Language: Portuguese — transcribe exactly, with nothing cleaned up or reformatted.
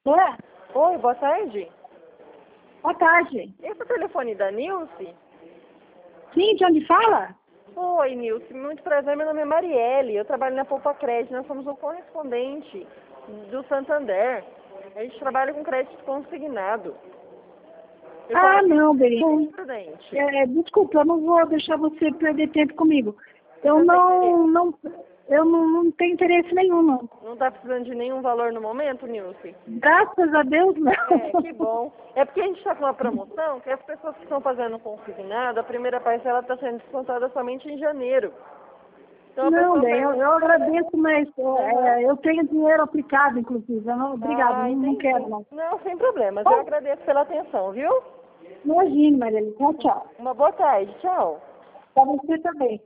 É, Oi, boa tarde. boa tarde. Esse é o telefone da Nilce? Sim, de onde fala? Oi, Nilce, muito prazer, meu nome é Marielle, eu trabalho na Poupa Crédito, nós somos o correspondente do Santander. A gente trabalha com crédito consignado. Eu Ah, falo não, Beri. com prudente. É, desculpa, eu não vou deixar você perder tempo comigo. Eu Não tem não, não, eu não, não tenho interesse nenhum, não. Não está precisando de nenhum valor no momento, Nilce? Graças a Deus, não. É, que bom. É porque a gente está com uma promoção que as pessoas que estão fazendo consignado, a primeira parcela está sendo descontada somente em janeiro. Então a Não, pessoa bem, eu, pega... eu agradeço, mas Uhum. é, eu tenho dinheiro aplicado, inclusive. Eu não, obrigada, Ah, não, não entendi. quero, não. Não, sem problemas. Eu Bom, agradeço pela atenção, viu? imagine, Maria. Tchau, tchau. Uma boa tarde. Tchau. Para você também.